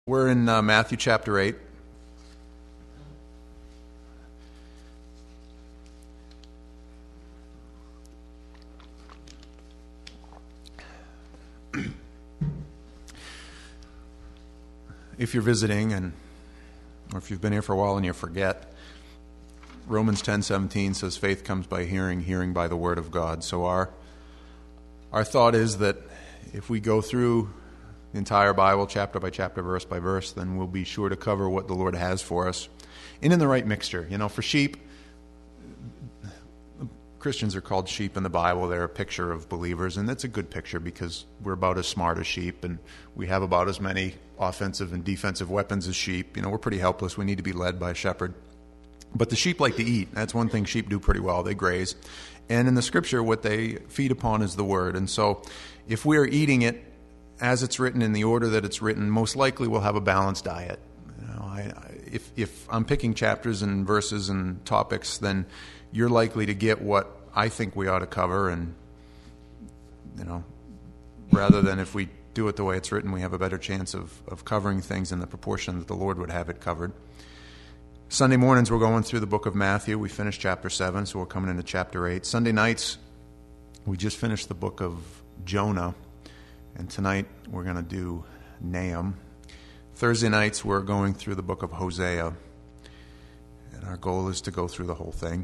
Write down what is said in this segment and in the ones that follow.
We're in Matthew chapter 8. If you're visiting, or if you've been here for a while and you forget, Romans 10:17 says faith comes by hearing, hearing by the word of God. So our thought is that if we go through the entire Bible, chapter by chapter, verse by verse, then we'll be sure to cover what the Lord has for us. And in the right mixture. You know, for sheep, Christians are called sheep in the Bible. They're a picture of believers, and that's a good picture because we're about as smart as sheep, and we have about as many offensive and defensive weapons as sheep. You know, we're pretty helpless. We need to be led by a shepherd. But the sheep like to eat. That's one thing sheep do pretty well. They graze. And in the Scripture, what they feed upon is the Word. And so if we are eating it as it's written in the order that it's written, most likely we'll have a balanced diet. You know, if I'm picking chapters and verses and topics, then you're likely to get what I think we ought to cover, and you know, rather than if we do it the way it's written, we have a better chance of covering things in the proportion that the Lord would have it covered. Sunday mornings we're going through the book of Matthew. We finished chapter 7, so we're coming into chapter 8. Sunday nights we just finished the book of Jonah. And tonight we're going to do Nahum. Thursday nights we're going through the book of Hosea. And our goal is to go through the whole thing.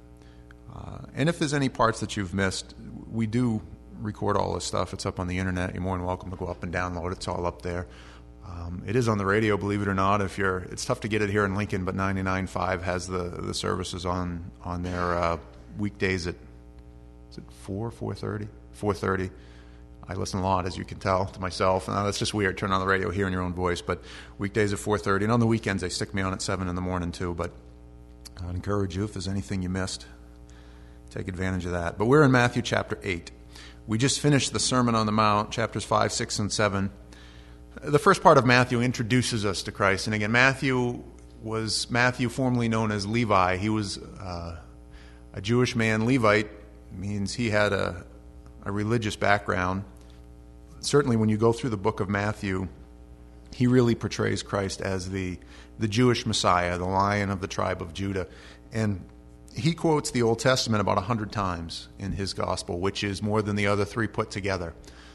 And if there's any parts that you've missed, we do record all this stuff. It's up on the internet. You're more than welcome to go up and download it. It's all up there. It is on the radio, believe it or not. It's tough to get it here in Lincoln, but 99.5 has the services on their weekdays at, is it 4:30? 4:30. I listen a lot, as you can tell, to myself. That's just weird, turn on the radio, hearing your own voice. But weekdays at 4:30. And on the weekends, they stick me on at 7 in the morning, too. But I'd encourage you, if there's anything you missed, take advantage of that. But we're in Matthew chapter 8. We just finished the Sermon on the Mount, chapters 5, 6, and 7. The first part of Matthew introduces us to Christ. And again, Matthew formerly known as Levi. He was a Jewish man. Levite means he had a religious background. Certainly when you go through the book of Matthew, he really portrays Christ as the Jewish Messiah, the Lion of the tribe of Judah. And he quotes the Old Testament about 100 times in his gospel, which is more than the other three put together.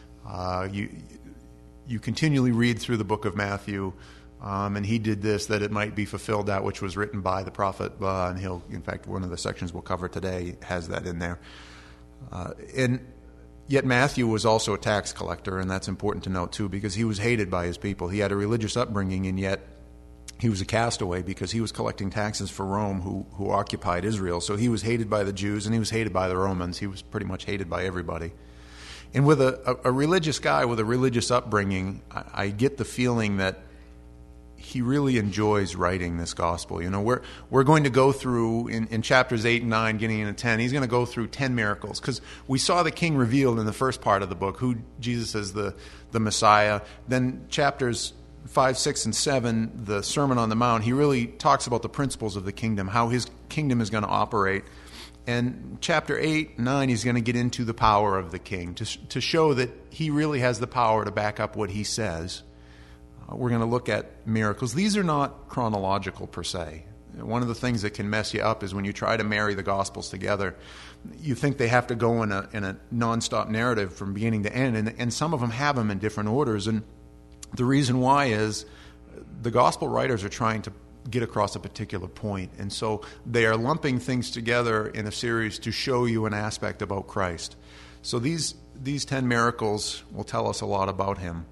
You continually read through the book of Matthew, and he did this, that it might be fulfilled that which was written by the prophet. And in fact, one of the sections we'll cover today has that in there. And yet Matthew was also a tax collector, and that's important to note too, because he was hated by his people. He had a religious upbringing, and yet he was a castaway because he was collecting taxes for Rome, who occupied Israel. So he was hated by the Jews, and he was hated by the Romans. He was pretty much hated by everybody. And with a religious guy with a religious upbringing, I get the feeling that he really enjoys writing this gospel. You know, we're going to go through, in chapters 8 and 9, getting into 10, he's going to go through 10 miracles. Because we saw the king revealed in the first part of the book, who Jesus is the Messiah. Then chapters 5, 6, and 7, the Sermon on the Mount, he really talks about the principles of the kingdom, how his kingdom is going to operate. And chapter 8, 9, he's going to get into the power of the king, to show that he really has the power to back up what he says. We're going to look at miracles. These are not chronological per se. One of the things that can mess you up is when you try to marry the Gospels together. You think they have to go in a nonstop narrative from beginning to end, and some of them have them in different orders. And the reason why is the Gospel writers are trying to get across a particular point, and so they are lumping things together in a series to show you an aspect about Christ. So these 10 miracles will tell us a lot about him.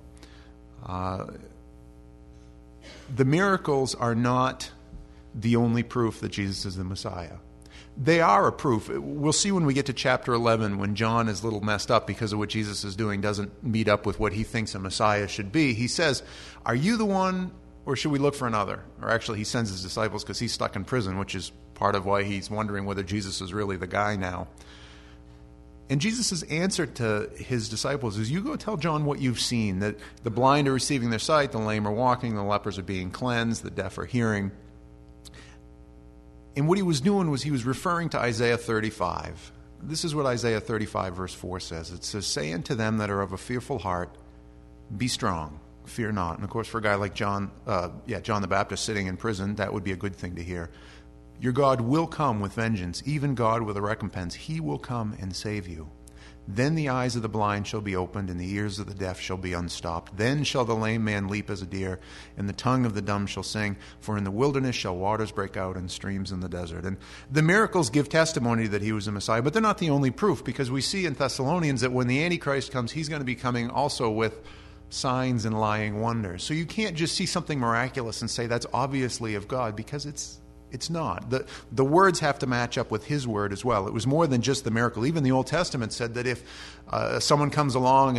The miracles are not the only proof that Jesus is the Messiah. They are a proof. We'll see when we get to chapter 11, when John is a little messed up because of what Jesus is doing, doesn't meet up with what he thinks a Messiah should be. He says, "Are you the one, or should we look for another?" Or actually, he sends his disciples because he's stuck in prison, which is part of why he's wondering whether Jesus is really the guy now. And Jesus' answer to his disciples is, you go tell John what you've seen, that the blind are receiving their sight, the lame are walking, the lepers are being cleansed, the deaf are hearing. And what he was doing was he was referring to Isaiah 35. This is what Isaiah 35 verse 4 says. It says, "Say unto them that are of a fearful heart, be strong. fear not. And of course, for a guy like John the Baptist sitting in prison, that would be a good thing to hear. Your God will come with vengeance, even God with a recompense. He will come and save you. Then the eyes of the blind shall be opened, and the ears of the deaf shall be unstopped. Then shall the lame man leap as a deer, and the tongue of the dumb shall sing. For in the wilderness shall waters break out, and streams in the desert. And the miracles give testimony that he was a Messiah, but they're not the only proof, because we see in Thessalonians that when the Antichrist comes, he's going to be coming also with signs and lying wonders. So you can't just see something miraculous and say that's obviously of God, because it's not. The words have to match up with his word as well. It was more than just the miracle. Even the Old Testament said that if someone comes along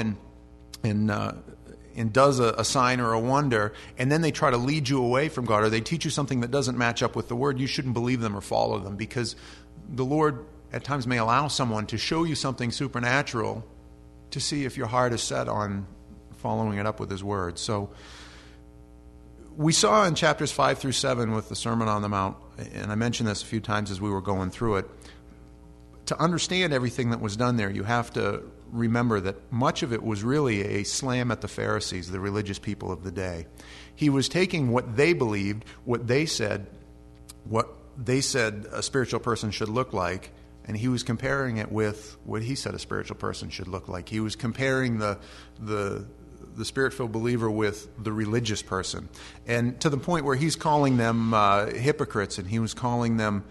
and does a sign or a wonder, and then they try to lead you away from God, or they teach you something that doesn't match up with the word, you shouldn't believe them or follow them, because the Lord at times may allow someone to show you something supernatural to see if your heart is set on following it up with his word. So we saw in chapters 5 through 7 with the Sermon on the Mount, and I mentioned this a few times as we were going through it, to understand everything that was done there, you have to remember that much of it was really a slam at the Pharisees, the religious people of the day. He was taking what they believed, what they said a spiritual person should look like, and he was comparing it with what he said a spiritual person should look like. He was comparing the Spirit-filled believer with the religious person, and to the point where he's calling them hypocrites, and he was calling them,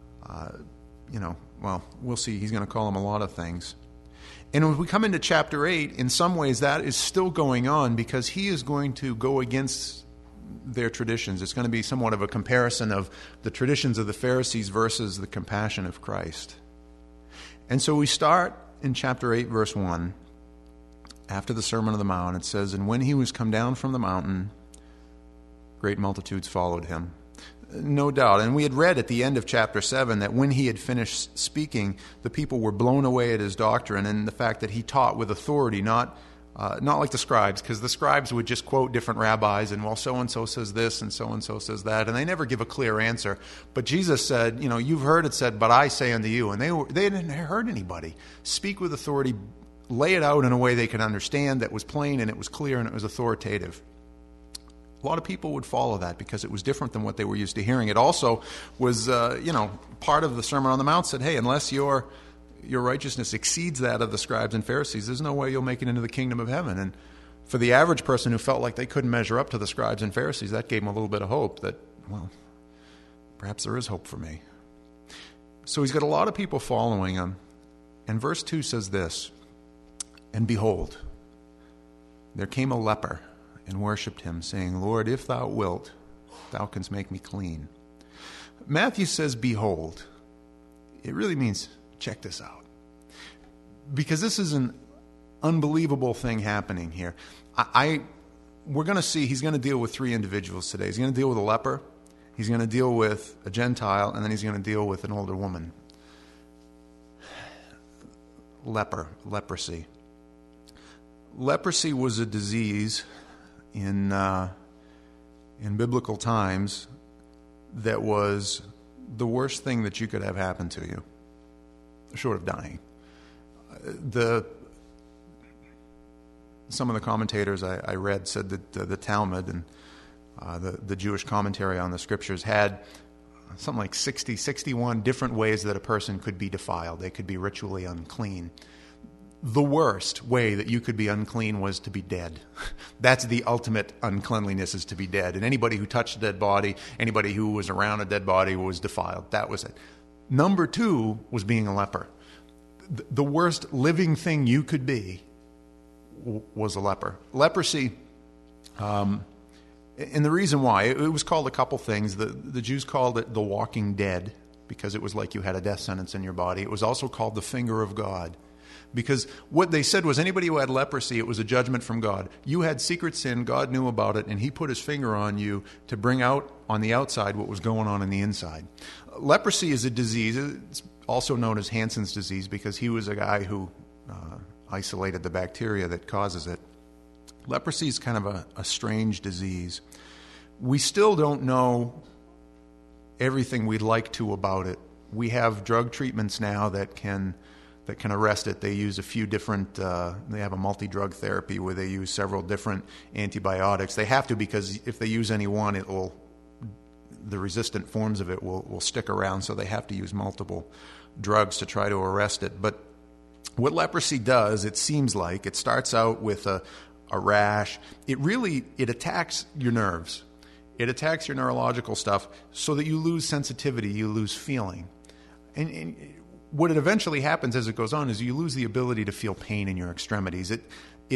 we'll see, he's going to call them a lot of things. And when we come into chapter 8, in some ways that is still going on, because he is going to go against their traditions. It's going to be somewhat of a comparison of the traditions of the Pharisees versus the compassion of Christ. And so we start in chapter 8, verse 1. After the Sermon on the Mount, it says, "And when he was come down from the mountain, great multitudes followed him." No doubt. And we had read at the end of chapter 7 that when he had finished speaking, the people were blown away at his doctrine and the fact that he taught with authority, not like the scribes, because the scribes would just quote different rabbis and, well, so-and-so says this and so-and-so says that, and they never give a clear answer. But Jesus said, you've heard it said, but I say unto you. And they didn't heard anybody speak with authority, lay it out in a way they could understand that was plain and it was clear and it was authoritative. A lot of people would follow that because it was different than what they were used to hearing. It also was, part of the Sermon on the Mount said, hey, unless your righteousness exceeds that of the scribes and Pharisees, there's no way you'll make it into the kingdom of heaven. And for the average person who felt like they couldn't measure up to the scribes and Pharisees, that gave them a little bit of hope that, well, perhaps there is hope for me. So he's got a lot of people following him. And verse 2 says this, "And behold, there came a leper and worshipped him, saying, Lord, if thou wilt, thou canst make me clean." Matthew says, behold. It really means, check this out. Because this is an unbelievable thing happening here. We're going to see he's going to deal with three individuals today. He's going to deal with a leper, he's going to deal with a Gentile, and then he's going to deal with an older woman. Leprosy. Leprosy was a disease in biblical times that was the worst thing that you could have happen to you, short of dying. Some of the commentators I read said that the Talmud and the Jewish commentary on the scriptures had something like 61 different ways that a person could be defiled. They could be ritually unclean. The worst way that you could be unclean was to be dead. That's the ultimate uncleanliness, is to be dead. And anybody who touched a dead body, anybody who was around a dead body was defiled. That was it. Number 2 was being a leper. The worst living thing you could be was a leper. Leprosy, and the reason why, it was called a couple things. The Jews called it the walking dead because it was like you had a death sentence in your body. It was also called the finger of God, because what they said was anybody who had leprosy, it was a judgment from God. You had secret sin, God knew about it, and he put his finger on you to bring out on the outside what was going on in the inside. Leprosy is a disease. It's also known as Hansen's disease because he was a guy who isolated the bacteria that causes it. Leprosy is kind of a strange disease. We still don't know everything we'd like to about it. We have drug treatments now that can that can arrest it. They use a few different, they have a multi-drug therapy where they use several different antibiotics. They have to, because if they use any one, the resistant forms of it will stick around, so they have to use multiple drugs to try to arrest it. But what leprosy does, it seems like, it starts out with a rash. It attacks your nerves. It attacks your neurological stuff so that you lose sensitivity, you lose feeling. And what it eventually happens as it goes on is you lose the ability to feel pain in your extremities. It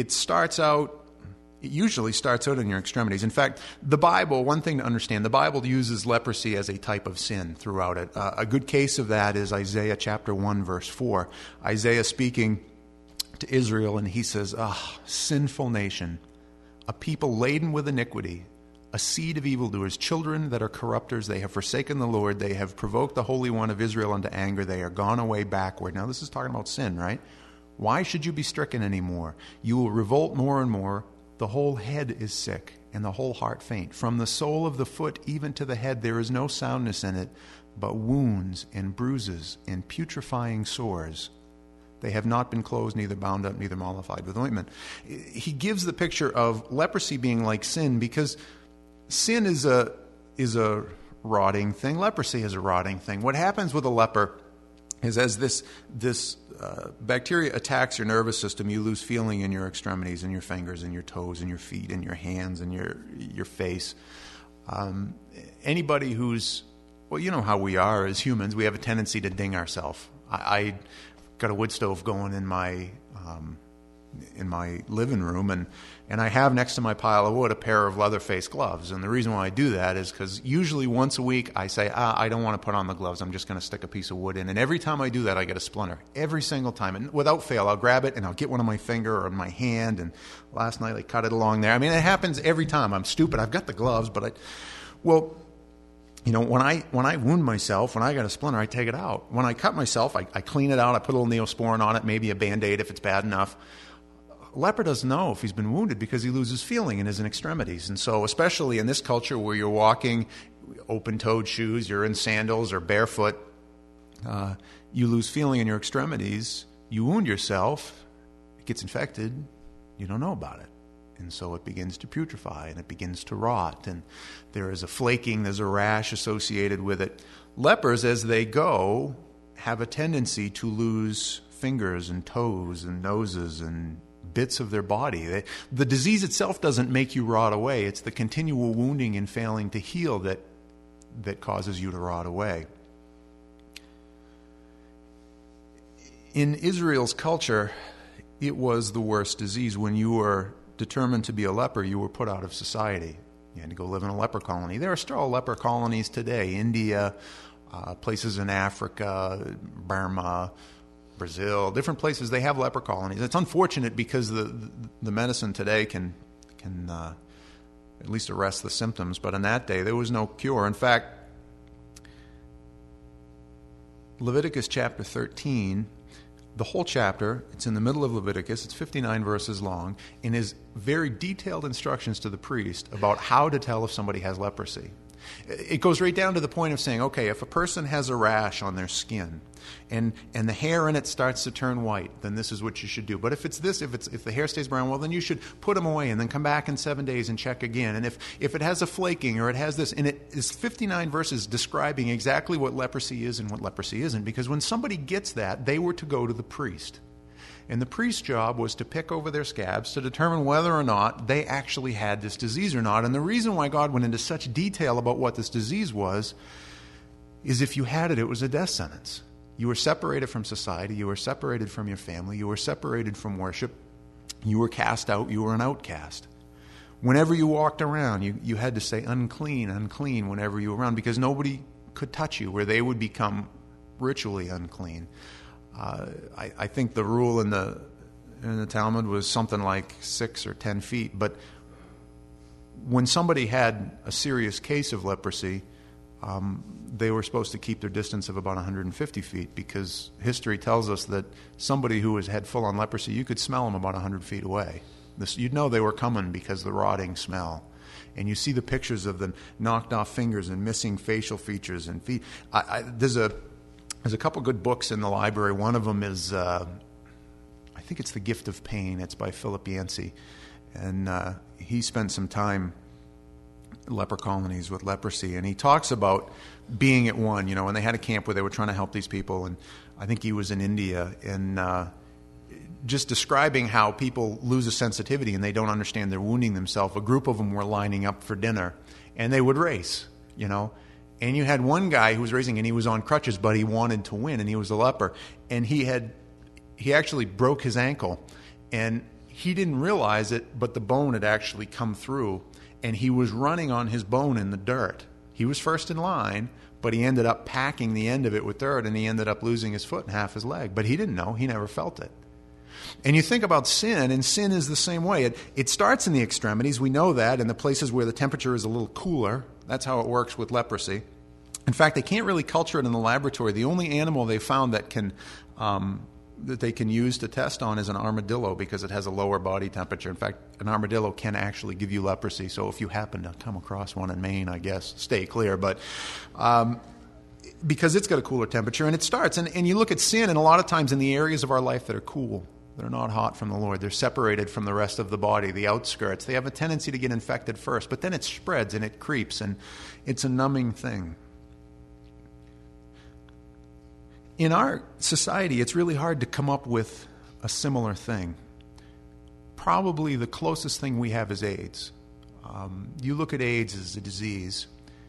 usually starts out in your extremities. In fact, the Bible, one thing to understand, the Bible uses leprosy as a type of sin throughout it. A good case of that is Isaiah chapter 1, verse 4. Isaiah speaking to Israel, and he says, sinful nation, a people laden with iniquity, a seed of evildoers, children that are corrupters. They have forsaken the Lord. They have provoked the Holy One of Israel unto anger. They are gone away backward. Now, this is talking about sin, right? Why should you be stricken anymore? You will revolt more and more. The whole head is sick, and the whole heart faint. From the sole of the foot even to the head there is no soundness in it, but wounds and bruises and putrefying sores. They have not been closed, neither bound up, neither mollified with ointment. He gives the picture of leprosy being like sin because sin is a rotting thing. Leprosy is a rotting thing. What happens with a leper is as this bacteria attacks your nervous system, you lose feeling in your extremities, in your fingers, in your toes, in your feet, in your hands, in your face. Anybody who's, well, you know how we are as humans. We have a tendency to ding ourselves. I got a wood stove going in my living room, and I have next to my pile of wood a pair of Leatherface gloves. And the reason why I do that is because usually once a week I say, I don't want to put on the gloves. I'm just going to stick a piece of wood in. And every time I do that, I get a splinter. Every single time. And without fail, I'll grab it and I'll get one on my finger or my hand. And last night I cut it along there. I mean, it happens every time. I'm stupid. I've got the gloves, but when I wound myself, when I got a splinter, I take it out. When I cut myself, I clean it out. I put a little Neosporin on it, maybe a Band-Aid if it's bad enough. A leper doesn't know if he's been wounded because he loses feeling in his extremities. And so especially in this culture where you're walking open-toed shoes, you're in sandals or barefoot, you lose feeling in your extremities, you wound yourself, it gets infected, you don't know about it. And so it begins to putrefy and it begins to rot. And there is a flaking, there's a rash associated with it. Lepers, as they go, have a tendency to lose fingers and toes and noses and bits of their body. The disease itself doesn't make you rot away. It's the continual wounding and failing to heal that causes you to rot away. In Israel's culture, it was the worst disease. When you were determined to be a leper, you were put out of society. You had to go live in a leper colony. There are still leper colonies today. India, places in Africa, Burma, Brazil, different places, they have leper colonies. It's unfortunate because the medicine today can at least arrest the symptoms, but in that day there was no cure. In fact, Leviticus chapter 13, the whole chapter, it's in the middle of Leviticus, it's 59 verses long, and is very detailed instructions to the priest about how to tell if somebody has leprosy. It goes right down to the point of saying, okay, if a person has a rash on their skin and the hair in it starts to turn white, then this is what you should do. But if if the hair stays brown, well, then you should put them away and then come back in 7 days and check again. And if it has a flaking or it has this, and it is 59 verses describing exactly what leprosy is and what leprosy isn't, because when somebody gets that, they were to go to the priest. And the priest's job was to pick over their scabs to determine whether or not they actually had this disease or not. And the reason why God went into such detail about what this disease was is if you had it, it was a death sentence. You were separated from society. You were separated from your family. You were separated from worship. You were cast out. You were an outcast. Whenever you walked around, you had to say unclean, unclean whenever you were around, because nobody could touch you, where they would become ritually unclean. I think the rule in the Talmud was something like 6 or 10 feet. But when somebody had a serious case of leprosy, they were supposed to keep their distance of about 150 feet, because history tells us that somebody who had full-on leprosy, you could smell them about 100 feet away. You'd know they were coming because of the rotting smell. And you see the pictures of them knocked off fingers and missing facial features and feet. There's There's a couple good books in the library. One of them is, I think it's The Gift of Pain. It's by Philip Yancey. And he spent some time in leper colonies with leprosy. And he talks about being at one, and they had a camp where they were trying to help these people. And I think he was in India. And just describing how people lose a sensitivity and they don't understand they're wounding themselves. A group of them were lining up for dinner. And they would race, And you had one guy who was racing, and he was on crutches, but he wanted to win, and he was a leper. And he actually broke his ankle, and he didn't realize it, but the bone had actually come through, and he was running on his bone in the dirt. He was first in line, but he ended up packing the end of it with dirt, and he ended up losing his foot and half his leg. But he didn't know. He never felt it. And you think about sin, and sin is the same way. It starts in the extremities. We know that, in the places where the temperature is a little cooler. That's how it works with leprosy. In fact, they can't really culture it in the laboratory. The only animal they found that they can use to test on is an armadillo, because it has a lower body temperature. In fact, an armadillo can actually give you leprosy. So if you happen to come across one in Maine, I guess, stay clear. But because it's got a cooler temperature, and it starts. And you look at sin, and a lot of times in the areas of our life that are cool, they're not hot from the Lord. They're separated from the rest of the body, the outskirts. They have a tendency to get infected first, but then it spreads and it creeps, and it's a numbing thing. In our society, it's really hard to come up with a similar thing. Probably the closest thing we have is AIDS. You look at AIDS as a disease.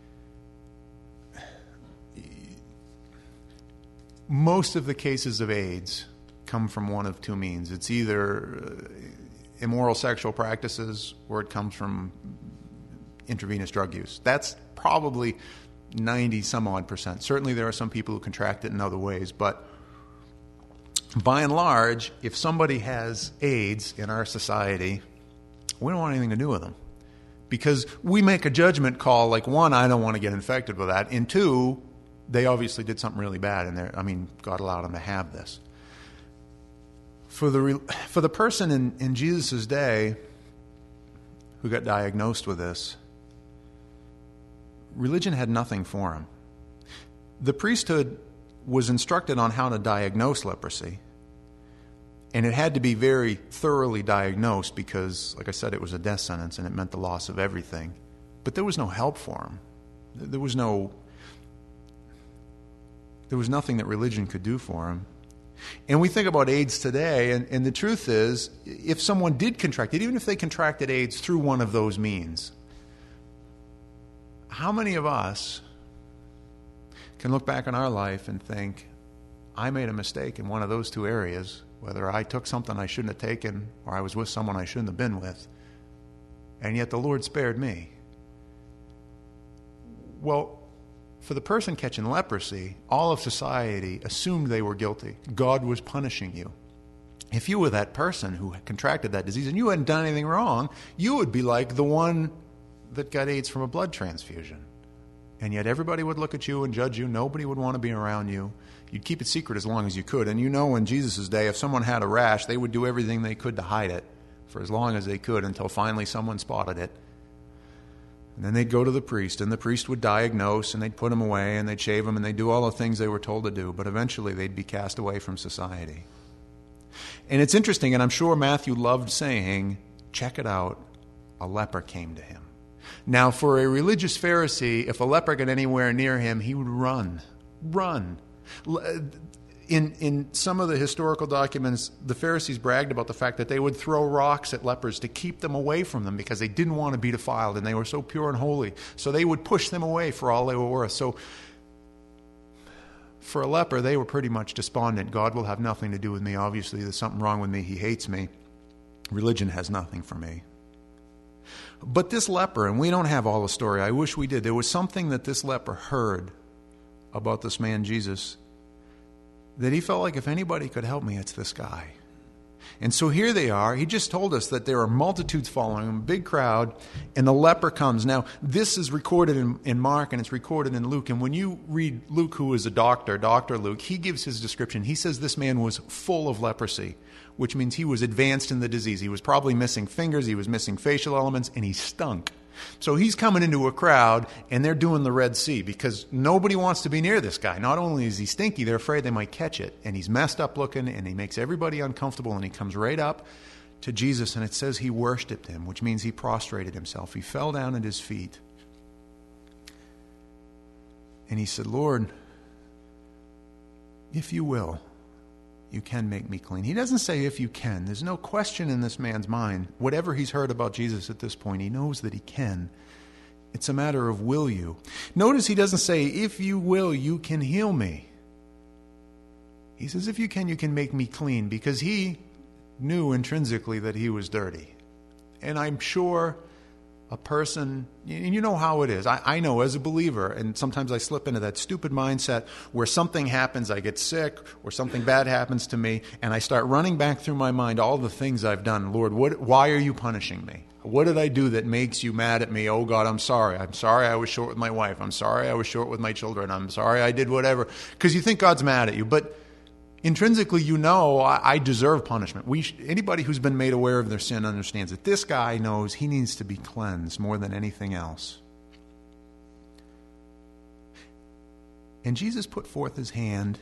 Most of the cases of AIDS come from one of two means. It's either immoral sexual practices, or it comes from intravenous drug use. That's probably 90-some-odd%. Certainly there are some people who contract it in other ways, but by and large, if somebody has AIDS in our society, we don't want anything to do with them. Because we make a judgment call, like, one, I don't want to get infected with that, and two, they obviously did something really bad, and God allowed them to have this. For the person in Jesus' day who got diagnosed with this, religion had nothing for him. The priesthood was instructed on how to diagnose leprosy, and it had to be very thoroughly diagnosed because, like I said, it was a death sentence and it meant the loss of everything. But there was no help for him. There was nothing that religion could do for him. And we think about AIDS today, and the truth is, if someone did contract it, even if they contracted AIDS through one of those means, how many of us can look back on our life and think, I made a mistake in one of those two areas, whether I took something I shouldn't have taken or I was with someone I shouldn't have been with, and yet the Lord spared me? Well, for the person catching leprosy, all of society assumed they were guilty. God was punishing you. If you were that person who contracted that disease and you hadn't done anything wrong, you would be like the one that got AIDS from a blood transfusion. And yet everybody would look at you and judge you. Nobody would want to be around you. You'd keep it secret as long as you could. And in Jesus' day, if someone had a rash, they would do everything they could to hide it for as long as they could until finally someone spotted it. And then they'd go to the priest, and the priest would diagnose, and they'd put them away, and they'd shave them, and they'd do all the things they were told to do. But eventually they'd be cast away from society. And it's interesting, and I'm sure Matthew loved saying, check it out, a leper came to him. Now, for a religious Pharisee, if a leper got anywhere near him, he would run. In some of the historical documents, the Pharisees bragged about the fact that they would throw rocks at lepers to keep them away from them because they didn't want to be defiled, and they were so pure and holy. So they would push them away for all they were worth. So for a leper, they were pretty much despondent. God will have nothing to do with me. Obviously, there's something wrong with me. He hates me. Religion has nothing for me. But this leper, and we don't have all the story. I wish we did. There was something that this leper heard about this man Jesus that he felt like, if anybody could help me, it's this guy. And so here they are. He just told us that there are multitudes following him, a big crowd, and the leper comes. Now, this is recorded in Mark, and it's recorded in Luke. And when you read Luke, who is a doctor, Dr. Luke, he gives his description. He says this man was full of leprosy, which means he was advanced in the disease. He was probably missing fingers, he was missing facial elements, and he stunk. So he's coming into a crowd, and they're doing the Red Sea because nobody wants to be near this guy. Not only is he stinky, they're afraid they might catch it. And he's messed up looking, and he makes everybody uncomfortable, and he comes right up to Jesus, and it says he worshipped him, which means he prostrated himself. He fell down at his feet. And he said, Lord, if you will, you can make me clean. He doesn't say if you can. There's no question in this man's mind. Whatever he's heard about Jesus at this point, he knows that he can. It's a matter of will you. Notice he doesn't say, if you will, you can heal me. He says, if you can make me clean, because he knew intrinsically that he was dirty. And I'm sure a person, and you know how it is. I know as a believer, and sometimes I slip into that stupid mindset where something happens, I get sick, or something bad happens to me, and I start running back through my mind all the things I've done. Lord, why are you punishing me? What did I do that makes you mad at me? Oh, God, I'm sorry. I'm sorry I was short with my wife. I'm sorry I was short with my children. I'm sorry I did whatever. Because you think God's mad at you. But intrinsically, you know I deserve punishment. Anybody who's been made aware of their sin understands that this guy knows he needs to be cleansed more than anything else. And Jesus put forth his hand,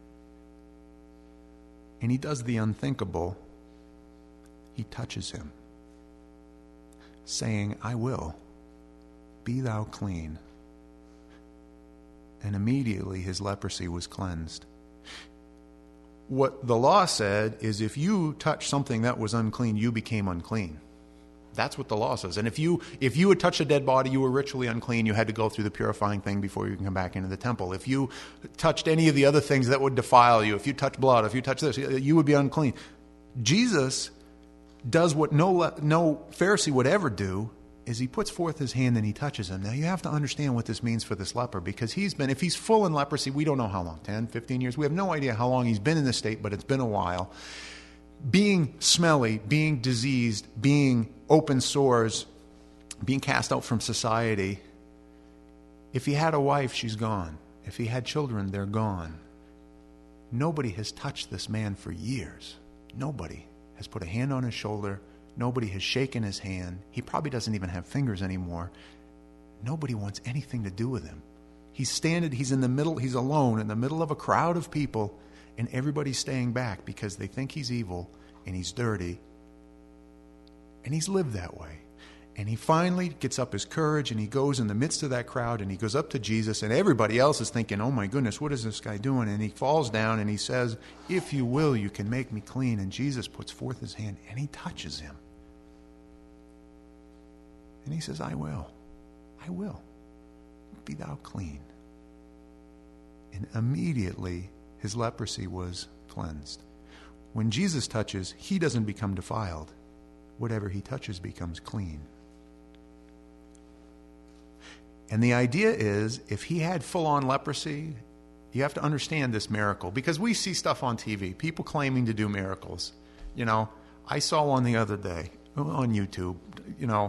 and he does the unthinkable. He touches him, saying, I will, be thou clean. And immediately his leprosy was cleansed. What the law said is if you touched something that was unclean, you became unclean. That's what the law says. And if you had touched a dead body, you were ritually unclean. You had to go through the purifying thing before you can come back into the temple. If you touched any of the other things that would defile you, if you touched blood, if you touched this, you would be unclean. Jesus does what no Pharisee would ever do, is he puts forth his hand and he touches him. Now you have to understand what this means for this leper, because if he's full in leprosy, we don't know how long, 10, 15 years. We have no idea how long he's been in this state, but it's been a while. Being smelly, being diseased, being open sores, being cast out from society. If he had a wife, she's gone. If he had children, they're gone. Nobody has touched this man for years. Nobody has put a hand on his shoulder. Nobody has shaken his hand. He probably doesn't even have fingers anymore. Nobody wants anything to do with him. He's in the middle, he's alone in the middle of a crowd of people, and everybody's staying back because they think he's evil and he's dirty. And he's lived that way. And he finally gets up his courage and he goes in the midst of that crowd and he goes up to Jesus, and everybody else is thinking, oh my goodness, what is this guy doing? And he falls down and he says, if you will, you can make me clean. And Jesus puts forth his hand and he touches him. And he says, I will. Be thou clean. And immediately his leprosy was cleansed. When Jesus touches, he doesn't become defiled. Whatever he touches becomes clean. And the idea is, if he had full-on leprosy, you have to understand this miracle. Because we see stuff on TV, people claiming to do miracles. You know, I saw one the other day on YouTube. You know,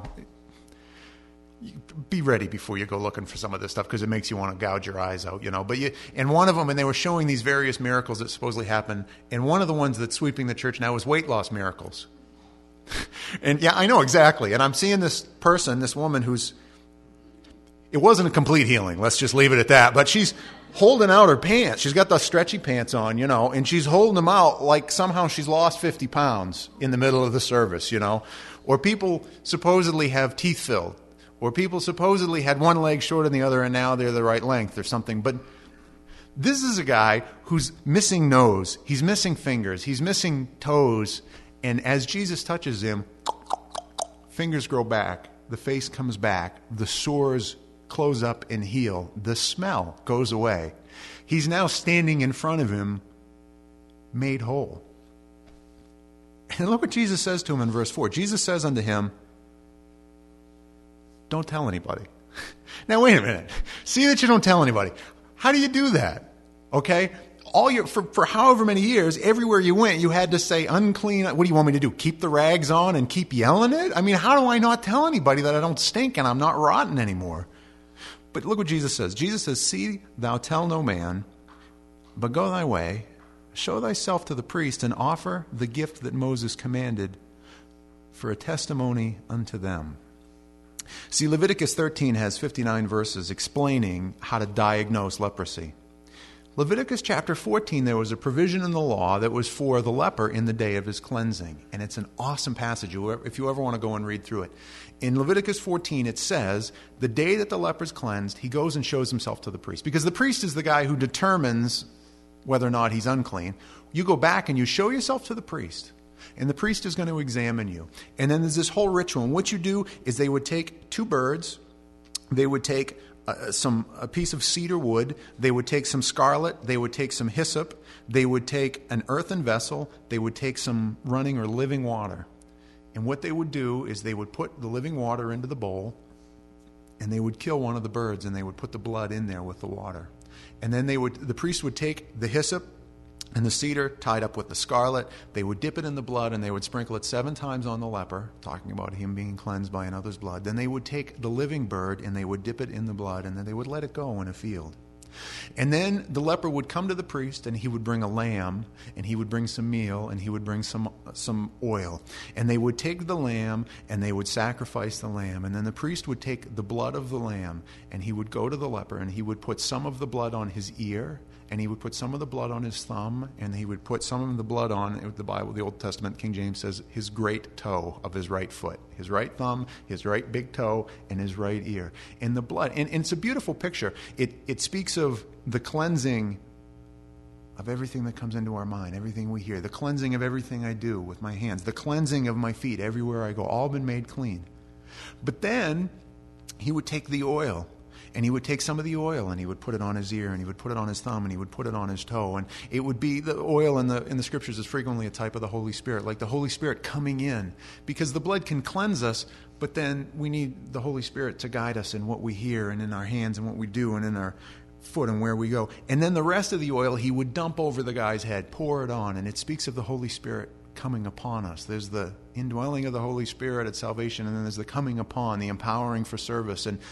be ready before you go looking for some of this stuff, because it makes you want to gouge your eyes out, you know. And one of them, and they were showing these various miracles that supposedly happen, and one of the ones that's sweeping the church now is weight loss miracles. And yeah, I know exactly. And I'm seeing this woman it wasn't a complete healing, let's just leave it at that, but she's holding out her pants. She's got the stretchy pants on, you know, and she's holding them out like somehow she's lost 50 pounds in the middle of the service, you know. Or people supposedly have teeth filled. Or people supposedly had one leg shorter than the other and now they're the right length or something. But this is a guy who's missing nose. He's missing fingers. He's missing toes. And as Jesus touches him, fingers grow back. The face comes back. The sores close up and heal. The smell goes away. He's now standing in front of him, made whole. And look what Jesus says to him in verse 4. Jesus says unto him, don't tell anybody. Now, wait a minute. See that you don't tell anybody. How do you do that? Okay? For however many years, everywhere you went, you had to say unclean. What do you want me to do? Keep the rags on and keep yelling it? I mean, how do I not tell anybody that I don't stink and I'm not rotten anymore? But look what Jesus says. Jesus says, see, thou tell no man, but go thy way, show thyself to the priest, and offer the gift that Moses commanded for a testimony unto them. See, Leviticus 13 has 59 verses explaining how to diagnose leprosy. Leviticus chapter 14, there was a provision in the law that was for the leper in the day of his cleansing. And it's an awesome passage if you ever want to go and read through it. In Leviticus 14, it says, the day that the leper's cleansed, he goes and shows himself to the priest. Because the priest is the guy who determines whether or not he's unclean. You go back and you show yourself to the priest. And the priest is going to examine you. And then there's this whole ritual. And what you do is they would take 2 birds. They would take a piece of cedar wood. They would take some scarlet. They would take some hyssop. They would take an earthen vessel. They would take some running or living water. And what they would do is they would put the living water into the bowl, and they would kill one of the birds, and they would put the blood in there with the water. And then the priest would take the hyssop and the cedar tied up with the scarlet. They would dip it in the blood, and they would sprinkle it 7 times on the leper, talking about him being cleansed by another's blood. Then they would take the living bird, and they would dip it in the blood, and then they would let it go in a field. And then the leper would come to the priest, and he would bring a lamb, and he would bring some meal, and he would bring some oil. And they would take the lamb, and they would sacrifice the lamb. And then the priest would take the blood of the lamb, and he would go to the leper, and he would put some of the blood on his ear, and he would put some of the blood on his thumb, and he would put some of the blood on, the Bible, the Old Testament, King James says, his great toe of his right foot. His right thumb, his right big toe, and his right ear. And the blood, and it's a beautiful picture. It speaks of the cleansing of everything that comes into our mind, everything we hear, the cleansing of everything I do with my hands, the cleansing of my feet everywhere I go, all been made clean. But then he would take the oil, and he would take some of the oil, and he would put it on his ear, and he would put it on his thumb, and he would put it on his toe. And it would be, the oil in the Scriptures is frequently a type of the Holy Spirit, like the Holy Spirit coming in. Because the blood can cleanse us, but then we need the Holy Spirit to guide us in what we hear, and in our hands, and what we do, and in our foot, and where we go. And then the rest of the oil he would dump over the guy's head, pour it on, and it speaks of the Holy Spirit coming upon us. There's the indwelling of the Holy Spirit at salvation, and then there's the coming upon, the empowering for service. And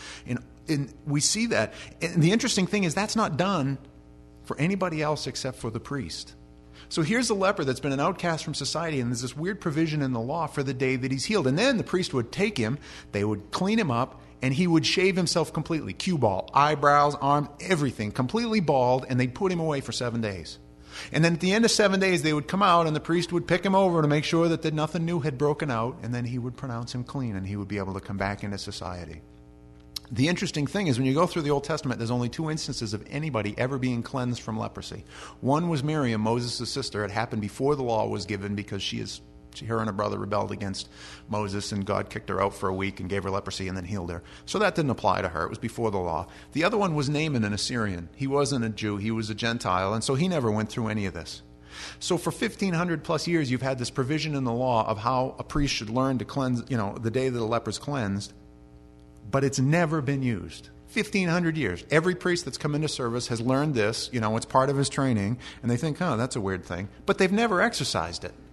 we see that. And the interesting thing is that's not done for anybody else except for the priest. So here's a leper that's been an outcast from society, and there's this weird provision in the law for the day that he's healed. And then the priest would take him, they would clean him up, and he would shave himself completely. Cue ball, eyebrows, arms, everything, completely bald, and they'd put him away for 7 days. And then at the end of 7 days, they would come out, and the priest would pick him over to make sure that nothing new had broken out, and then he would pronounce him clean, and he would be able to come back into society. The interesting thing is when you go through the Old Testament, there's only 2 instances of anybody ever being cleansed from leprosy. One was Miriam, Moses' sister. It happened before the law was given because her and her brother rebelled against Moses, and God kicked her out for a week and gave her leprosy and then healed her. So that didn't apply to her. It was before the law. The other one was Naaman, an Assyrian. He wasn't a Jew. He was a Gentile, and so he never went through any of this. So for 1,500 plus years, you've had this provision in the law of how a priest should learn to cleanse, the day that a leper's cleansed, but it's never been used. 1,500 years. Every priest that's come into service has learned this, it's part of his training, and they think, that's a weird thing. But they've never exercised it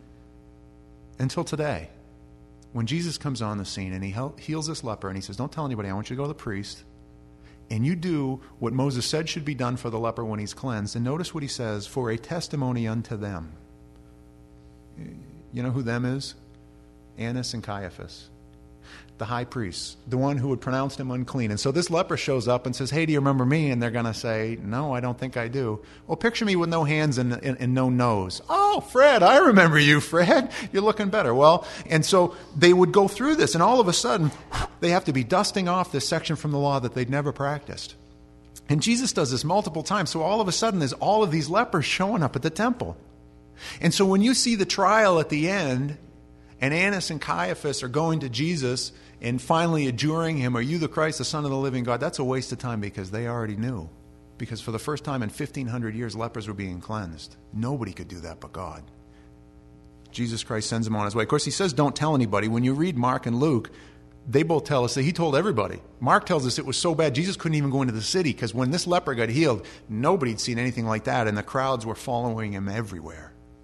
until today, when Jesus comes on the scene and he heals this leper, and he says, don't tell anybody, I want you to go to the priest, and you do what Moses said should be done for the leper when he's cleansed. And notice what he says, for a testimony unto them. You know who them is? Annas and Caiaphas, the high priests, the one who had pronounced him unclean. And so this leper shows up and says, hey, do you remember me? And they're going to say, no, I don't think I do. Well, picture me with no hands and no nose. Oh, Fred, I remember you, Fred. You're looking better. Well, and so they would go through this, and all of a sudden, they have to be dusting off this section from the law that they'd never practiced. And Jesus does this multiple times. So all of a sudden, there's all of these lepers showing up at the temple. And so when you see the trial at the end, and Annas and Caiaphas are going to Jesus and finally adjuring him, are you the Christ, the Son of the living God? That's a waste of time, because they already knew. Because for the first time in 1,500 years, lepers were being cleansed. Nobody could do that but God. Jesus Christ sends him on his way. Of course, he says don't tell anybody. When you read Mark and Luke, they both tell us that he told everybody. Mark tells us it was so bad, Jesus couldn't even go into the city, because when this leper got healed, nobody had seen anything like that, and the crowds were following him everywhere.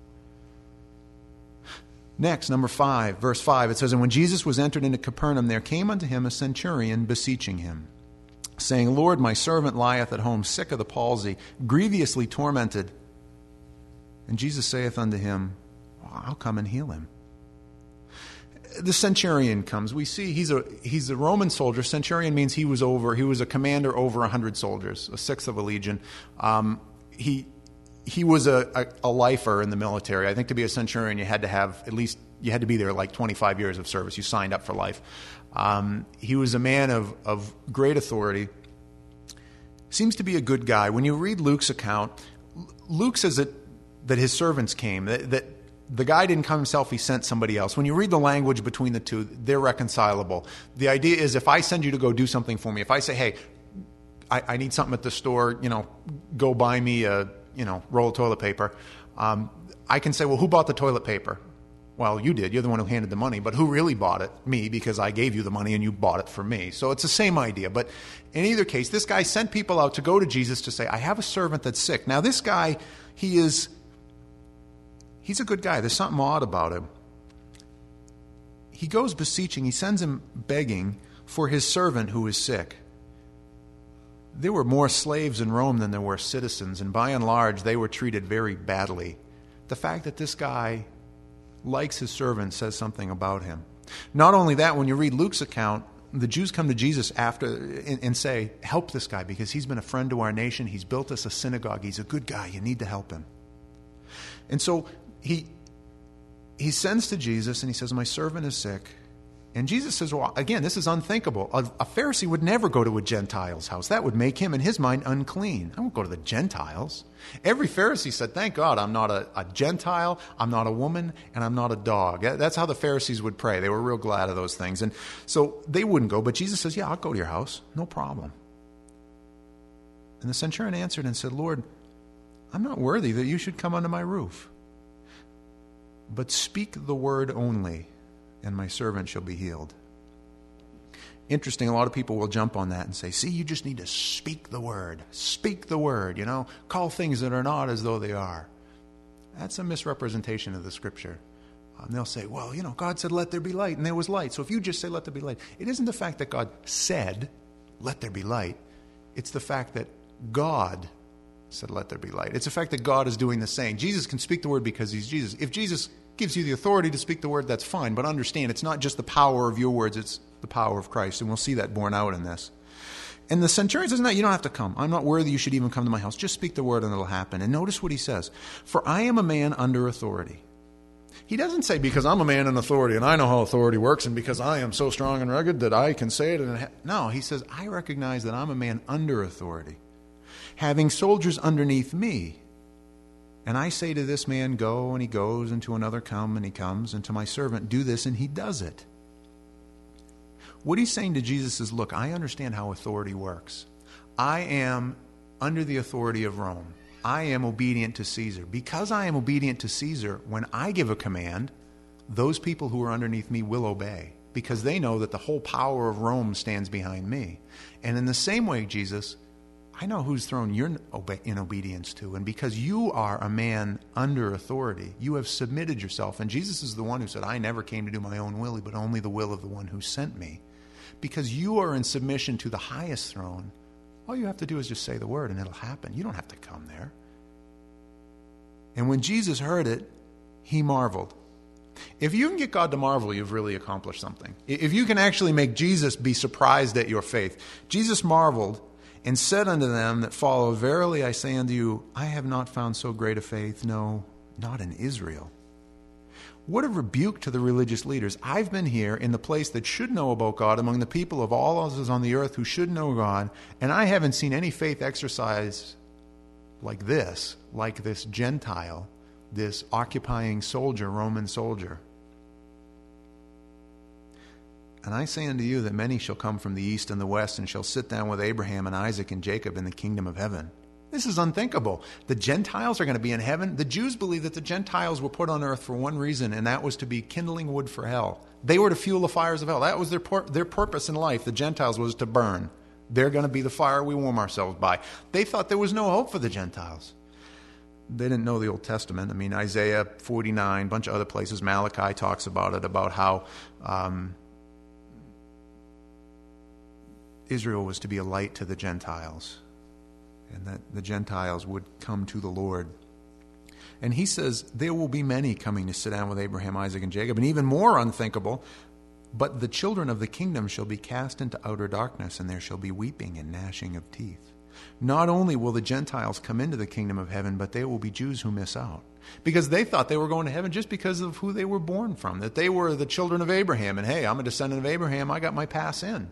Next, number 5, verse 5, it says, and when Jesus was entered into Capernaum, there came unto him a centurion beseeching him, saying, Lord, my servant lieth at home, sick of the palsy, grievously tormented. And Jesus saith unto him, I'll come and heal him. the centurion comes. We see he's a Roman soldier. Centurion means he was a commander over 100 soldiers, a sixth of a legion. He was a lifer in the military. I think to be a centurion, you had to be there like 25 years of service. You signed up for life. He was a man of great authority. Seems to be a good guy. When you read Luke's account, Luke says that his servants came, that the guy didn't come himself, he sent somebody else. When you read the language between the two, they're reconcilable. The idea is if I send you to go do something for me, if I say, hey, I need something at the store, go buy me a roll of toilet paper, I can say, well, who bought the toilet paper? Well, you did. You're the one who handed the money. But who really bought it? Me, because I gave you the money and you bought it for me. So it's the same idea. But in either case, this guy sent people out to go to Jesus to say, I have a servant that's sick. Now, this guy, he's a good guy. There's something odd about him. He goes beseeching. He sends him begging for his servant who is sick. There were more slaves in Rome than there were citizens, and by and large, they were treated very badly. The fact that this guy likes his servant says something about him. Not only that, when you read Luke's account, the Jews come to Jesus after and say, help this guy because he's been a friend to our nation. He's built us a synagogue. He's a good guy. You need to help him. And so he sends to Jesus and he says, my servant is sick. And Jesus says, well, again, this is unthinkable. A Pharisee would never go to a Gentile's house. That would make him, in his mind, unclean. I won't go to the Gentiles. Every Pharisee said, thank God I'm not a Gentile, I'm not a woman, and I'm not a dog. That's how the Pharisees would pray. They were real glad of those things. And so they wouldn't go. But Jesus says, yeah, I'll go to your house. No problem. And the centurion answered and said, Lord, I'm not worthy that you should come under my roof. But speak the word only, and my servant shall be healed. Interesting, a lot of people will jump on that and say, see, you just need to speak the word. Speak the word, call things that are not as though they are. That's a misrepresentation of the Scripture. They'll say, well, God said, let there be light, and there was light. So if you just say, let there be light, it isn't the fact that God said, let there be light. It's the fact that God said, let there be light. It's the fact that God is doing the same. Jesus can speak the word because he's Jesus. If Jesus gives you the authority to speak the word, that's fine. But understand, it's not just the power of your words, it's the power of Christ. And we'll see that borne out in this. And the centurion says, no, you don't have to come. I'm not worthy you should even come to my house. Just speak the word and it'll happen. And notice what he says. For I am a man under authority. He doesn't say, because I'm a man in authority and I know how authority works and because I am so strong and rugged that I can say it. No, he says, I recognize that I'm a man under authority, having soldiers underneath me. And I say to this man, go, and he goes, and to another, come, and he comes, and to my servant, do this, and he does it. What he's saying to Jesus is, look, I understand how authority works. I am under the authority of Rome. I am obedient to Caesar. Because I am obedient to Caesar, when I give a command, those people who are underneath me will obey, because they know that the whole power of Rome stands behind me. And in the same way, Jesus, I know whose throne you're in obedience to. And because you are a man under authority, you have submitted yourself. And Jesus is the one who said, I never came to do my own will, but only the will of the one who sent me. Because you are in submission to the highest throne, all you have to do is just say the word and it'll happen. You don't have to come there. And when Jesus heard it, he marveled. If you can get God to marvel, you've really accomplished something. If you can actually make Jesus be surprised at your faith. Jesus marveled and said unto them that follow, verily I say unto you, I have not found so great a faith, no, not in Israel. What a rebuke to the religious leaders. I've been here in the place that should know about God, among the people of all others on the earth who should know God, and I haven't seen any faith exercise like this Gentile, this occupying soldier, Roman soldier. And I say unto you that many shall come from the east and the west and shall sit down with Abraham and Isaac and Jacob in the kingdom of heaven. This is unthinkable. The Gentiles are going to be in heaven. The Jews believe that the Gentiles were put on earth for one reason, and that was to be kindling wood for hell. They were to fuel the fires of hell. That was their purpose in life. The Gentiles was to burn. They're going to be the fire we warm ourselves by. They thought there was no hope for the Gentiles. They didn't know the Old Testament. I mean, Isaiah 49, a bunch of other places, Malachi talks about it, about how Israel was to be a light to the Gentiles, and that the Gentiles would come to the Lord. And he says there will be many coming to sit down with Abraham, Isaac, and Jacob. And even more unthinkable, But the children of the kingdom shall be cast into outer darkness, and there shall be weeping and gnashing of teeth. Not only will the Gentiles come into the kingdom of heaven, but there will be Jews who miss out. Because they thought they were going to heaven just because of who they were born from, that they were the children of Abraham, and hey, I'm a descendant of Abraham, I got my pass in.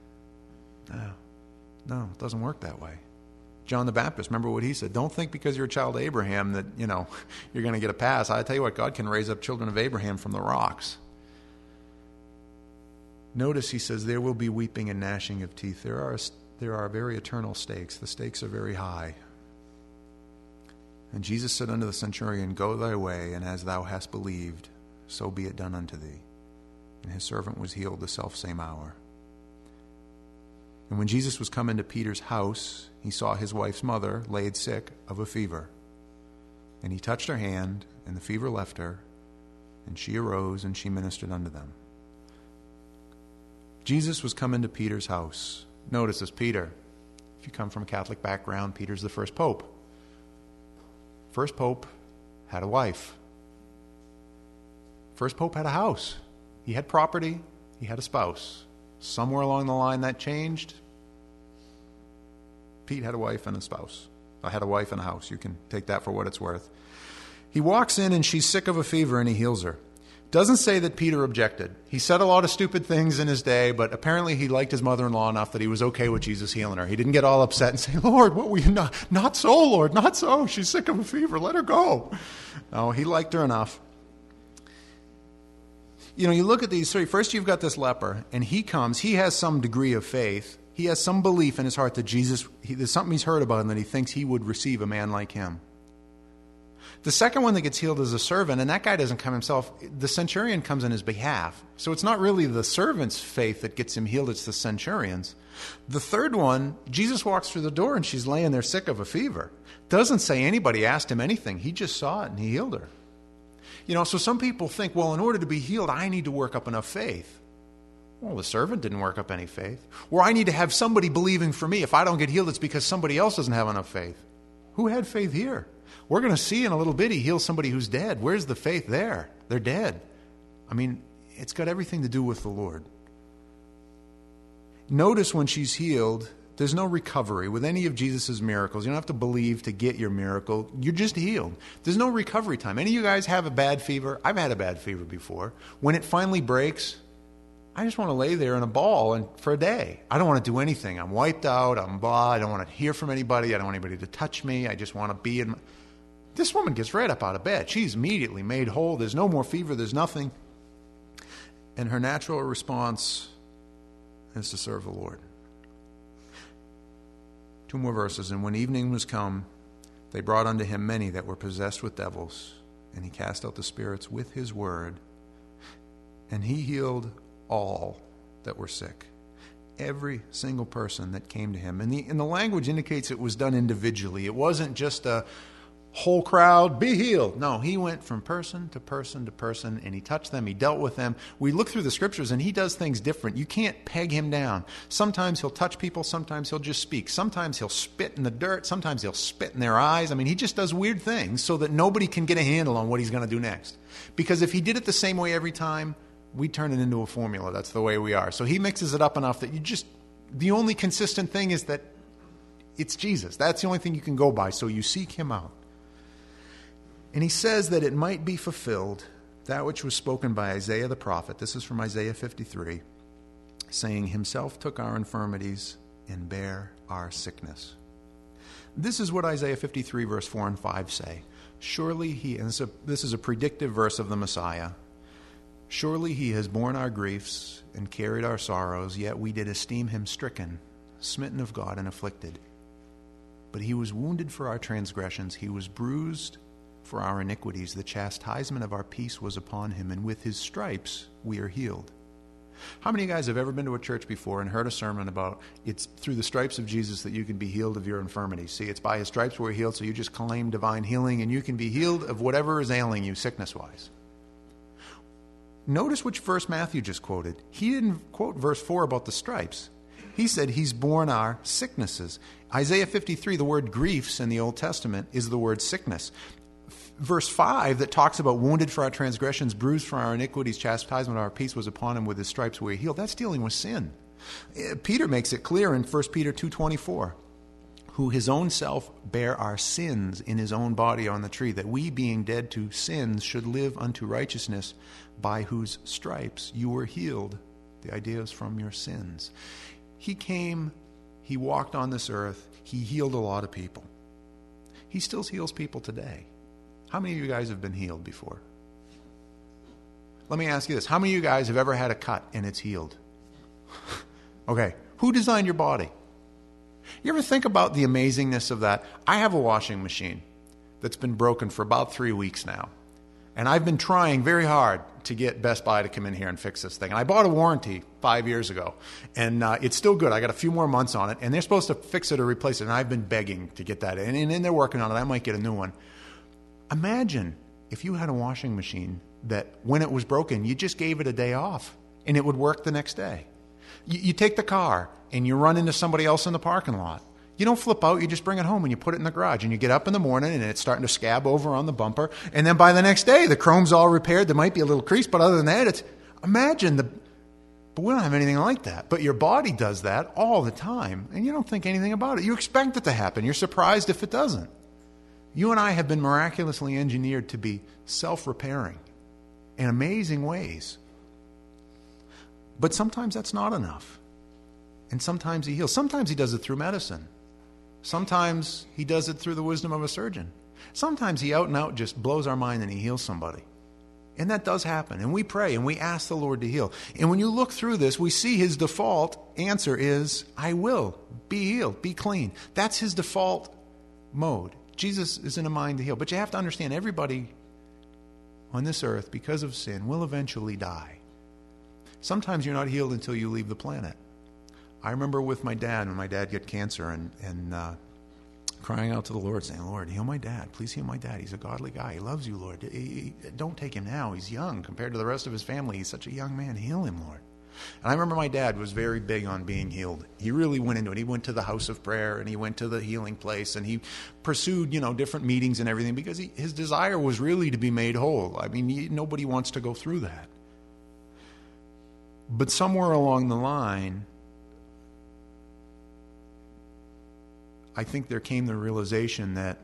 No, it doesn't work that way. John the Baptist, remember what he said? Don't think because you're a child of Abraham that, you're going to get a pass. I tell you what, God can raise up children of Abraham from the rocks. Notice he says, there will be weeping and gnashing of teeth. There are very eternal stakes. The stakes are very high. And Jesus said unto the centurion, go thy way, and as thou hast believed, so be it done unto thee. And his servant was healed the selfsame hour. And when Jesus was come into Peter's house, he saw his wife's mother laid sick of a fever. And he touched her hand, and the fever left her, and she arose, and she ministered unto them. Jesus was come into Peter's house. Notice this, Peter. If you come from a Catholic background, Peter's the first pope. First pope had a wife. First pope had a house. He had property. He had a spouse. Somewhere along the line that changed. Pete had a wife and a spouse. I had a wife and a house. You can take that for what it's worth. He walks in and she's sick of a fever and he heals her. Doesn't say that Peter objected. He said a lot of stupid things in his day, but apparently he liked his mother-in-law enough that he was okay with Jesus healing her. He didn't get all upset and say, Lord, what were you not? Not so, Lord, not so. She's sick of a fever. Let her go. No, he liked her enough. You look at these three. First, you've got this leper, and he comes. He has some degree of faith. He has some belief in his heart that there's something he's heard about him that he thinks he would receive a man like him. The second one that gets healed is a servant, and that guy doesn't come himself. The centurion comes in his behalf. So it's not really the servant's faith that gets him healed, it's the centurion's. The third one, Jesus walks through the door and she's laying there sick of a fever. Doesn't say anybody asked him anything. He just saw it and he healed her. So some people think, well, in order to be healed, I need to work up enough faith. Well, the servant didn't work up any faith. Or I need to have somebody believing for me. If I don't get healed, it's because somebody else doesn't have enough faith. Who had faith here? We're going to see in a little bit he heals somebody who's dead. Where's the faith there? They're dead. It's got everything to do with the Lord. Notice when she's healed, there's no recovery. With any of Jesus' miracles, you don't have to believe to get your miracle. You're just healed. There's no recovery time. Any of you guys have a bad fever? I've had a bad fever before. When it finally breaks, I just want to lay there in a ball for a day. I don't want to do anything. I'm wiped out. I'm blah. I don't want to hear from anybody. I don't want anybody to touch me. I just want to be in This woman gets right up out of bed. She's immediately made whole. There's no more fever. There's nothing. And her natural response is to serve the Lord. 2 more verses. And when evening was come, they brought unto him many that were possessed with devils, and he cast out the spirits with his word, and he healed all that were sick. Every single person that came to him. And the language indicates it was done individually. It wasn't just a whole crowd, be healed. No, he went from person to person to person, and he touched them, he dealt with them. We look through the scriptures, and he does things different. You can't peg him down. Sometimes he'll touch people, sometimes he'll just speak. Sometimes he'll spit in the dirt, sometimes he'll spit in their eyes. He just does weird things so that nobody can get a handle on what he's going to do next. Because if he did it the same way every time, we turn it into a formula. That's the way we are. So he mixes it up enough that the only consistent thing is that it's Jesus. That's the only thing you can go by. So you seek him out. And he says that it might be fulfilled, that which was spoken by Isaiah the prophet. This is from Isaiah 53, saying, himself took our infirmities and bare our sickness. This is what Isaiah 53 verse 4 and 5 say. Surely this is a predictive verse of the Messiah. Surely he has borne our griefs and carried our sorrows, yet we did esteem him stricken, smitten of God, and afflicted. But he was wounded for our transgressions, he was bruised for our iniquities. The chastisement of our peace was upon him, and with his stripes we are healed. How many of you guys have ever been to a church before and heard a sermon about it's through the stripes of Jesus that you can be healed of your infirmities? See, it's by his stripes we're healed, so you just claim divine healing, and you can be healed of whatever is ailing you sickness-wise. Notice which verse Matthew just quoted. He didn't quote verse 4 about the stripes. He said he's borne our sicknesses. Isaiah 53, the word griefs in the Old Testament is the word sickness. verse 5 that talks about wounded for our transgressions, bruised for our iniquities, chastisement of our peace was upon him, with his stripes we are healed. That's dealing with sin. Peter makes it clear in 1 Peter 2:24, who his own self bare our sins in his own body on the tree, that we, being dead to sins, should live unto righteousness, by whose stripes you were healed. The idea is from your sins. He came, he walked on this earth, he healed a lot of people. He still heals people today. How many of you guys have been healed before? Let me ask you this. How many of you guys have ever had a cut and it's healed? Okay. Who designed your body? You ever think about the amazingness of that? I have a washing machine that's been broken for about 3 weeks now. And I've been trying very hard to get Best Buy to come in here and fix this thing. And I bought a warranty 5 years ago. And it's still good. I got a few more months on it. And they're supposed to fix it or replace it. And I've been begging to get that in. And they're working on it. I might get a new one. Imagine if you had a washing machine that when it was broken, you just gave it a day off. And it would work the next day. You take the car and you run into somebody else in the parking lot. You don't flip out, you just bring it home and you put it in the garage. And you get up in the morning and it's starting to scab over on the bumper. And then by the next day, the chrome's all repaired. There might be a little crease, but other than that, but we don't have anything like that. But your body does that all the time, and you don't think anything about it. You expect it to happen. You're surprised if it doesn't. You and I have been miraculously engineered to be self-repairing in amazing ways. But sometimes that's not enough. And sometimes he heals. Sometimes he does it through medicine. Sometimes he does it through the wisdom of a surgeon. Sometimes he out and out just blows our mind and he heals somebody. And that does happen. And we pray and we ask the Lord to heal. And when you look through this, we see his default answer is, I will. Be healed. Be clean. That's his default mode. Jesus is in a mind to heal. But you have to understand, everybody on this earth, because of sin, will eventually die. Sometimes you're not healed until you leave the planet. I remember with my dad, when my dad got cancer, and crying out to the Lord, saying, Lord, heal my dad. Please heal my dad. He's a godly guy. He loves you, Lord. Don't take him now. He's young compared to the rest of his family. He's such a young man. Heal him, Lord. And I remember my dad was very big on being healed. He really went into it. He went to the house of prayer, and he went to the healing place, and he pursued, different meetings and everything, because his desire was really to be made whole. I mean, nobody wants to go through that. But somewhere along the line, I think there came the realization that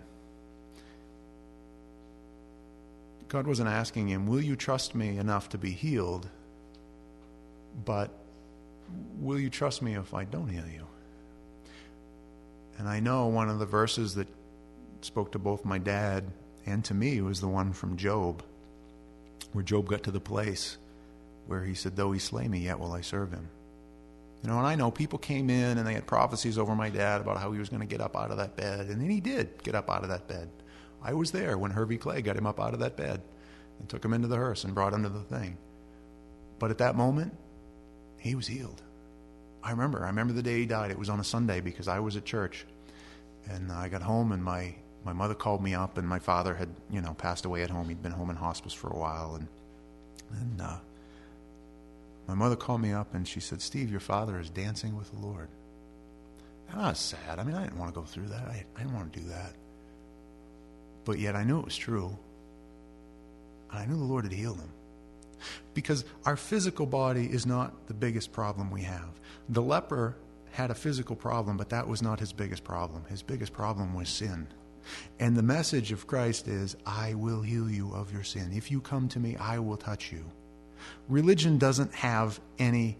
God wasn't asking him, will you trust me enough to be healed? But will you trust me if I don't heal you? And I know one of the verses that spoke to both my dad and to me was the one from Job, where Job got to the place where he said, though he slay me, yet will I serve him. And I know people came in and they had prophecies over my dad about how he was going to get up out of that bed. And then he did get up out of that bed. I was there when Hervey Clay got him up out of that bed and took him into the hearse and brought him to the thing. But at that moment, he was healed. I remember the day he died. It was on a Sunday because I was at church. And I got home and my mother called me up, and my father had, passed away at home. He'd been home in hospice for a while. And my mother called me up and she said, Steve, your father is dancing with the Lord. And I was sad. I didn't want to go through that. I didn't want to do that. But yet I knew it was true. And I knew the Lord had healed him. Because our physical body is not the biggest problem we have. The leper had a physical problem, but that was not his biggest problem. His biggest problem was sin. And the message of Christ is, I will heal you of your sin. If you come to me, I will touch you. Religion doesn't have anything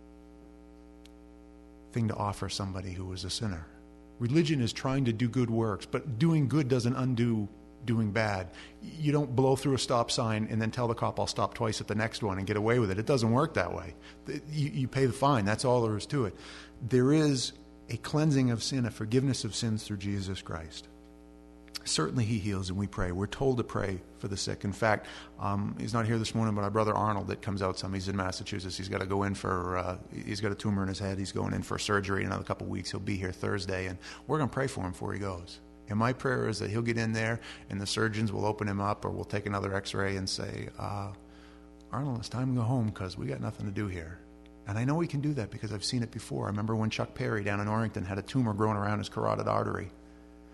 to offer somebody who is a sinner. Religion is trying to do good works, but doing good doesn't undo doing bad. You don't blow through a stop sign and then tell the cop I'll stop twice at the next one and get away with it. It doesn't work that way. You pay the fine. That's all there is to it. There is a cleansing of sin, a forgiveness of sins through Jesus Christ. Certainly he heals, and we pray. We're told to pray for the sick. In fact, he's not here this morning, but our brother Arnold that comes out some, he's in Massachusetts. He's got to go in he's got a tumor in his head. He's going in for surgery in another couple of weeks. He'll be here Thursday, and we're going to pray for him before he goes. And my prayer is that he'll get in there, and the surgeons will open him up, or we'll take another x-ray and say, Arnold, it's time to go home because we got nothing to do here. And I know we can do that because I've seen it before. I remember when Chuck Perry down in Orrington had a tumor growing around his carotid artery.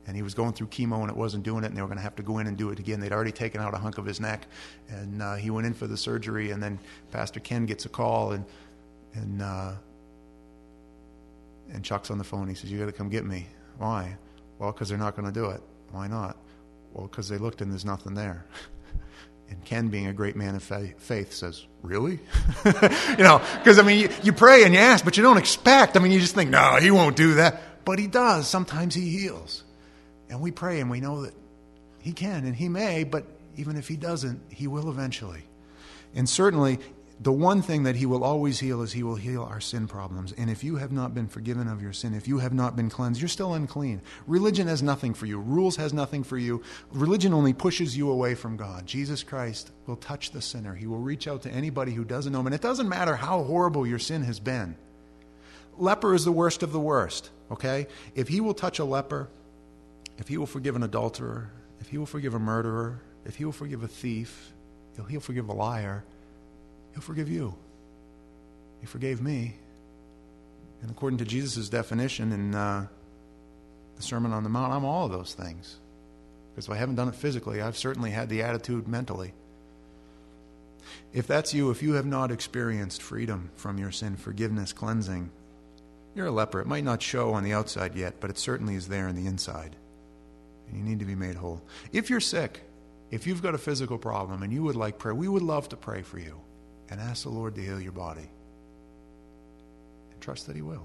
And he was going through chemo and it wasn't doing it, and they were going to have to go in and do it again. They'd already taken out a hunk of his neck, and he went in for the surgery, and then Pastor Ken gets a call, and Chuck's on the phone. He says, "You got to come get me." Why? Well, because they're not going to do it. Why not? Well, because they looked and there's nothing there. And Ken, being a great man of faith, says, "Really?" Because, you pray and you ask, but you don't expect. You just think, no, he won't do that. But he does. Sometimes he heals. And we pray and we know that he can and he may, but even if he doesn't, he will eventually. And certainly, the one thing that he will always heal is he will heal our sin problems. And if you have not been forgiven of your sin, if you have not been cleansed, you're still unclean. Religion has nothing for you. Rules has nothing for you. Religion only pushes you away from God. Jesus Christ will touch the sinner. He will reach out to anybody who doesn't know him. And it doesn't matter how horrible your sin has been. Leper is the worst of the worst, okay? If he will touch a leper, if he will forgive an adulterer, if he will forgive a murderer, if he will forgive a thief, he'll forgive a liar, he'll forgive you. He forgave me. And according to Jesus' definition in the Sermon on the Mount, I'm all of those things. Because if I haven't done it physically, I've certainly had the attitude mentally. If that's you, if you have not experienced freedom from your sin, forgiveness, cleansing, you're a leper. It might not show on the outside yet, but it certainly is there on the inside. And you need to be made whole. If you're sick, if you've got a physical problem and you would like prayer, we would love to pray for you and ask the Lord to heal your body. And trust that he will.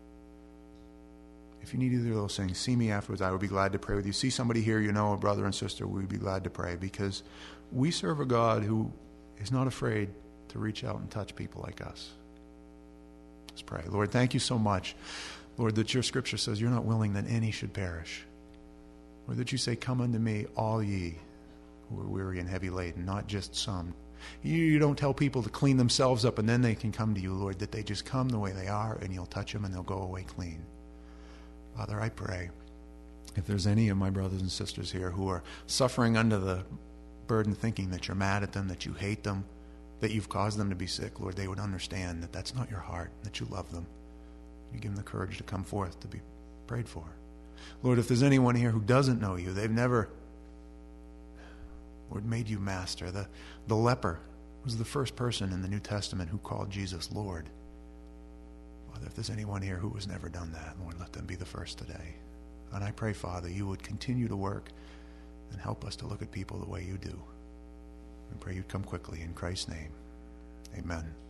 If you need either of those things, see me afterwards. I would be glad to pray with you. See somebody here you know, a brother and sister, we'd be glad to pray, because we serve a God who is not afraid to reach out and touch people like us. Let's pray. Lord, thank you so much, Lord, that your scripture says you're not willing that any should perish. Lord, that you say, "Come unto me, all ye who are weary and heavy laden," not just some. You don't tell people to clean themselves up and then they can come to you, Lord, that they just come the way they are and you'll touch them and they'll go away clean. Father, I pray, if there's any of my brothers and sisters here who are suffering under the burden, thinking that you're mad at them, that you hate them, that you've caused them to be sick, Lord, they would understand that that's not your heart, that you love them. You give them the courage to come forth to be prayed for. Lord, if there's anyone here who doesn't know you, they've never, Lord, made you master. The leper was the first person in the New Testament who called Jesus Lord. Father, if there's anyone here who has never done that, Lord, let them be the first today. And I pray, Father, you would continue to work and help us to look at people the way you do. I pray you'd come quickly in Christ's name. Amen.